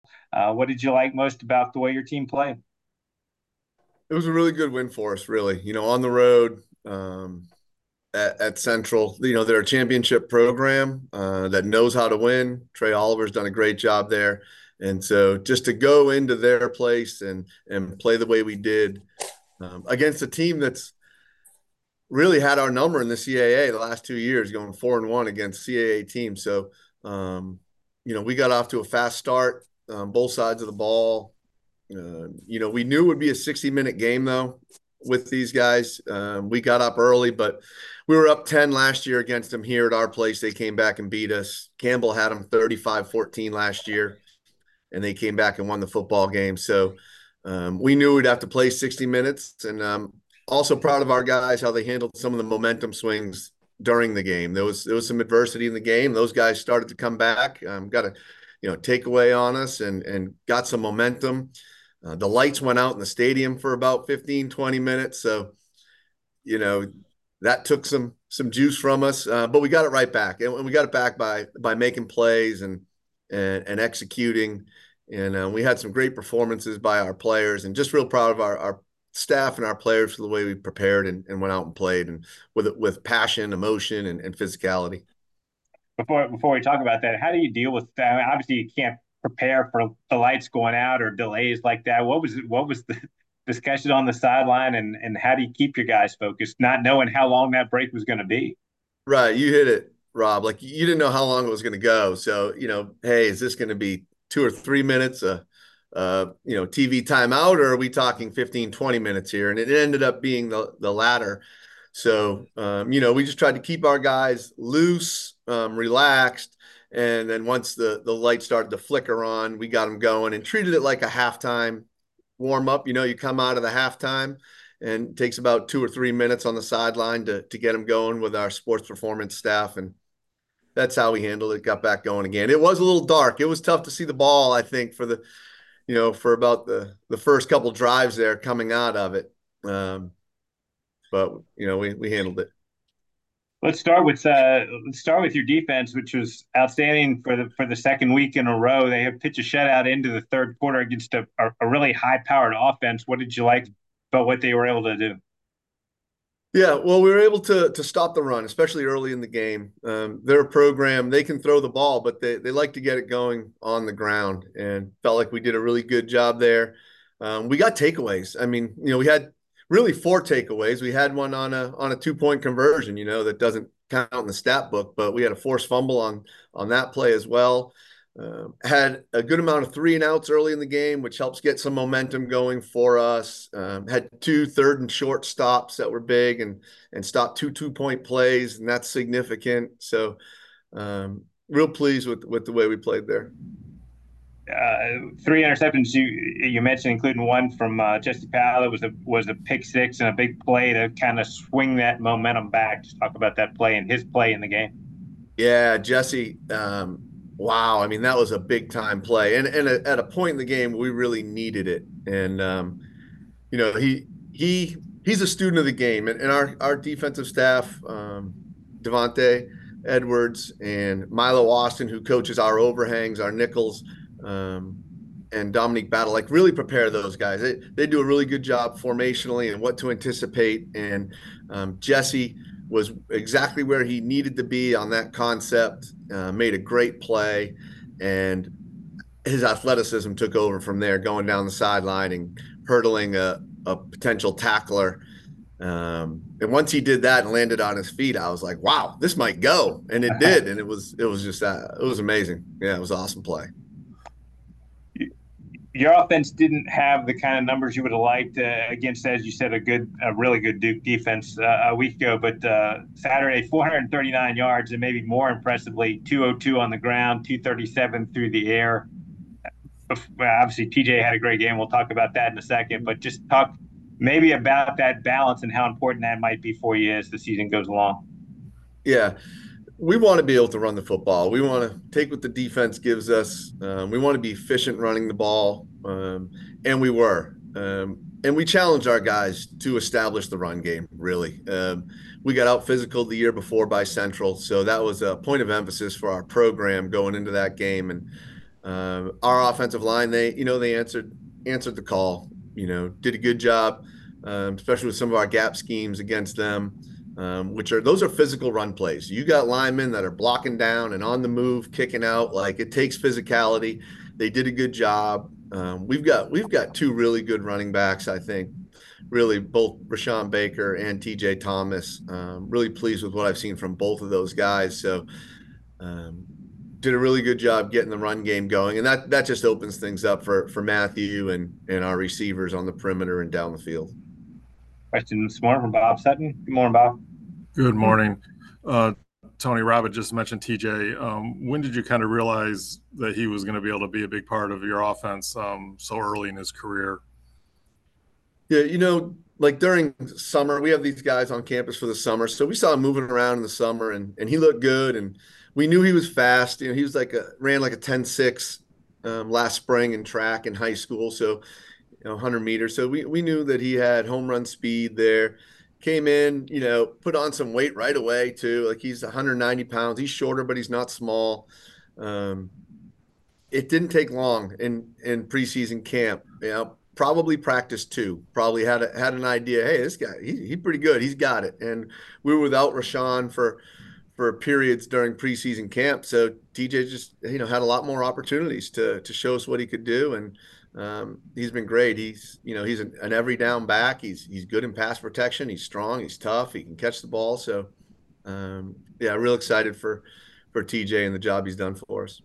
What did you like most about the way your team played? It was a really good win for us, really. On the road at Central, they're a championship program that knows how to win. Trey Oliver's done a great job there. And so just to go into their place and play the way we did against a team that's really had our number in the CAA the last 2 years, going 4-1 against CAA teams. So, we got off to a fast start, both sides of the ball. We knew it would be a 60-minute game, though, with these guys. We got up early, but we were up 10 last year against them here at our place. They came back and beat us. Campbell had them 35-14 last year, and they came back and won the football game. So we knew we'd have to play 60 minutes. And also proud of our guys, how they handled some of the momentum swings during the game. There was some adversity in the game. Those guys started to come back, got a takeaway on us and got some momentum. The lights went out in the stadium for about 15, 20 minutes. So, you know, that took some juice from us, but we got it right back. And we got it back by making plays and executing. And we had some great performances by our players, and just real proud of our staff and our players for the way we prepared and went out and played, and with passion, emotion, and physicality. Before we talk about that, how do you deal with that? I mean, obviously, you can't prepare for the lights going out or delays like that. What was the discussion on the sideline, and how do you keep your guys focused, not knowing how long that break was going to be? Right, you hit it, Rob. Like, you didn't know how long it was going to go. So, hey, is this going to be 2 or 3 minutes, TV timeout, or are we talking 15, 20 minutes here? And it ended up being the latter. So, we just tried to keep our guys loose, relaxed. And then once the light started to flicker on, we got them going and treated it like a halftime warm up. You come out of the halftime, and it takes about 2 or 3 minutes on the sideline to get them going with our sports performance staff. And that's how we handled it. Got back going again. It was a little dark. It was tough to see the ball, I think, for about the first couple drives there coming out of it. But we handled it. Let's start with your defense, which was outstanding for the second week in a row. They have pitched a shutout into the third quarter against a really high powered offense. What did you like about what they were able to do? Yeah, well, we were able to stop the run, especially early in the game. Their program, they can throw the ball, but they like to get it going on the ground, and felt like we did a really good job there. We got takeaways. I mean, we had really four takeaways. We had one on a 2-point conversion, that doesn't count in the stat book, but we had a forced fumble on that play as well. Had a good amount of 3-and-outs early in the game, which helps get some momentum going for us. Had two third and short stops that were big, and stopped two-point plays, and that's significant. So real pleased with the way we played there. Three interceptions you mentioned, including one from Jesse Powell. It was a pick six and a big play to kind of swing that momentum back. Just talk about that play and his play in the game. Yeah, Jesse. Wow. I mean, that was a big time play, and at a point in the game we really needed it. And he's a student of the game, and our defensive staff, Devontae Edwards and Milo Austin, who coaches our overhangs, our nickels, um, and Dominique Battle, like, really prepare those guys. They do a really good job formationally and what to anticipate. And Jesse was exactly where he needed to be on that concept. Made a great play, and his athleticism took over from there, going down the sideline and hurdling a potential tackler. And once he did that and landed on his feet, I was like, "Wow, this might go," and it did. And it was just that, it was amazing. Yeah, it was an awesome play. Your offense didn't have the kind of numbers you would have liked against, as you said, a really good Duke defense a week ago. But Saturday, 439 yards, and maybe more impressively, 202 on the ground, 237 through the air. Well, obviously, TJ had a great game. We'll talk about that in a second. But just talk maybe about that balance and how important that might be for you as the season goes along. Yeah, we want to be able to run the football. We want to take what the defense gives us. We want to be efficient running the ball, and we were. And we challenged our guys to establish the run game, really. We got out physical the year before by Central, so that was a point of emphasis for our program going into that game. And Our offensive line, they answered the call. Did a good job, especially with some of our gap schemes against them, those are physical run plays. You got linemen that are blocking down and on the move, kicking out. Like it takes physicality. They did a good job. We've got two really good running backs, I think. Really, both Rashawn Baker and T.J. Thomas. Really pleased with what I've seen from both of those guys. So um, did a really good job getting the run game going, and that just opens things up for Matthew and our receivers on the perimeter and down the field. Question this morning from Bob Sutton. Good morning, Bob. Good morning. Uh, Tony Robbins just mentioned TJ. When did you kind of realize that he was going to be able to be a big part of your offense so early in his career? Yeah, like during summer, we have these guys on campus for the summer. So we saw him moving around in the summer and he looked good. And we knew he was fast. He was ran like a 10.6 last spring in track in high school. So, 100 meters. So we knew that he had home run speed there. Came in, put on some weight right away too. Like he's 190 pounds. He's shorter, but he's not small. Um, it didn't take long in preseason camp. Probably practiced too. Probably had an idea. Hey, this guy, he's pretty good. He's got it. And we were without Rashawn for periods during preseason camp. So TJ just had a lot more opportunities to show us what he could do, and he's been great. He's an every down back. He's good in pass protection. He's strong. He's tough. He can catch the ball. So yeah, real excited for TJ and the job he's done for us.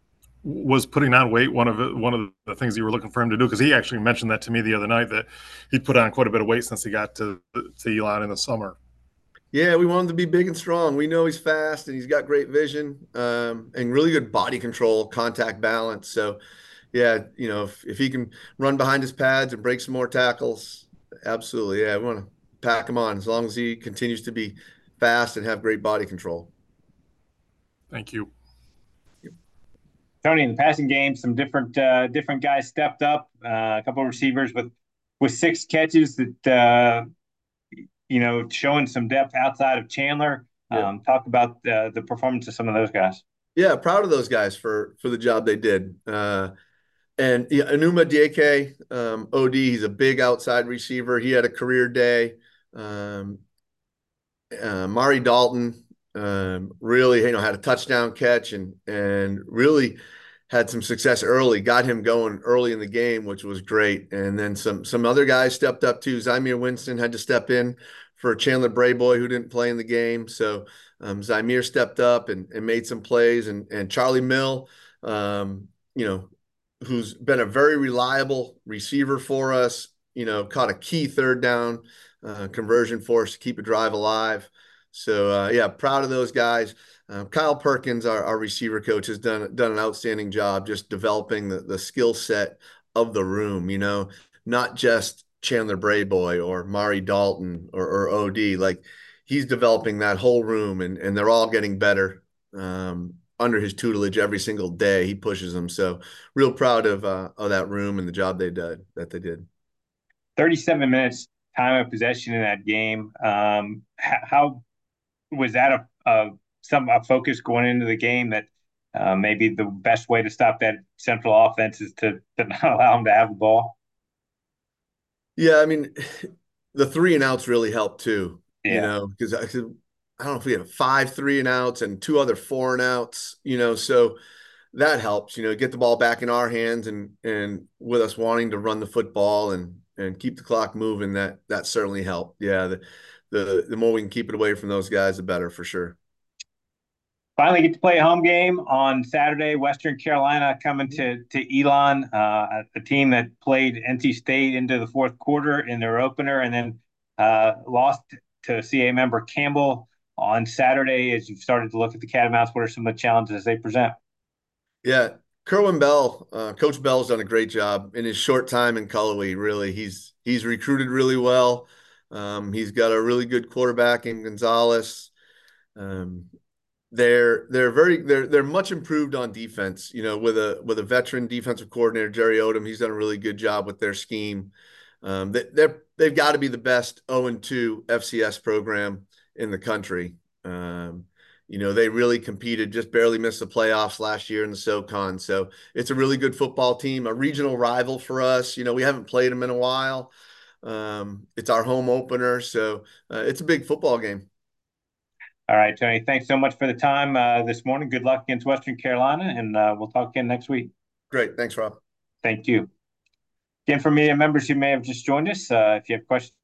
Was putting on weight one of the things you were looking for him to do? Because he actually mentioned that to me the other night, that he put on quite a bit of weight since he got to Elon in the summer. Yeah, we want him to be big and strong. We know he's fast and he's got great vision, and really good body control, contact balance. So, yeah, if he can run behind his pads and break some more tackles, absolutely. Yeah, we want to pack him on as long as he continues to be fast and have great body control. Thank you. Tony, in the passing game, some different guys stepped up. A couple of receivers with 6 catches that showing some depth outside of Chandler. Yeah. Talk about the performance of some of those guys. Yeah, proud of those guys for the job they did. And yeah, Enuma Dieke, OD, he's a big outside receiver. He had a career day. Mari Dalton really, had a touchdown catch and really had some success early. Got him going early in the game, which was great. And then some other guys stepped up too. Zymier Winston had to step in for Chandler Brayboy, who didn't play in the game. So Zymier stepped up and made some plays. And Charlie Mill, who's been a very reliable receiver for us, caught a key third down conversion for us to keep a drive alive. So yeah, proud of those guys. Kyle Perkins, our receiver coach, has done an outstanding job just developing the skill set of the room. Not just Chandler Brayboy or Mari Dalton or OD. Like he's developing that whole room, and they're all getting better under his tutelage every single day. He pushes them. So real proud of that room and the job they did. 37 minutes time of possession in that game. How was that a focus going into the game that maybe the best way to stop that Central offense is to not allow them to have the ball? Yeah, I mean, the 3 and outs really helped too. Yeah. Because I don't know if we had 5 3 and outs and 2 other 4 and outs. So that helps. Get the ball back in our hands and with us wanting to run the football and keep the clock moving. That certainly helped. Yeah, the more we can keep it away from those guys, the better for sure. Finally get to play a home game on Saturday. Western Carolina coming to Elon, a team that played NC State into the fourth quarter in their opener and then lost to CA member Campbell on Saturday. As you've started to look at the Catamounts, what are some of the challenges they present? Yeah, Kerwin Bell, Coach Bell's done a great job in his short time in Cullowhee. Really, he's recruited really well. He's got a really good quarterback in Gonzalez. They're much improved on defense. With a veteran defensive coordinator, Jerry Odom, he's done a really good job with their scheme. They've got to be the best 0-2 FCS program in the country. They really competed, just barely missed the playoffs last year in the SoCon. So it's a really good football team, a regional rival for us. We haven't played them in a while. It's our home opener, so it's a big football game. All right, Tony, thanks so much for the time this morning. Good luck against Western Carolina, and we'll talk again next week. Great. Thanks, Rob. Thank you. Again, for media members who may have just joined us, if you have questions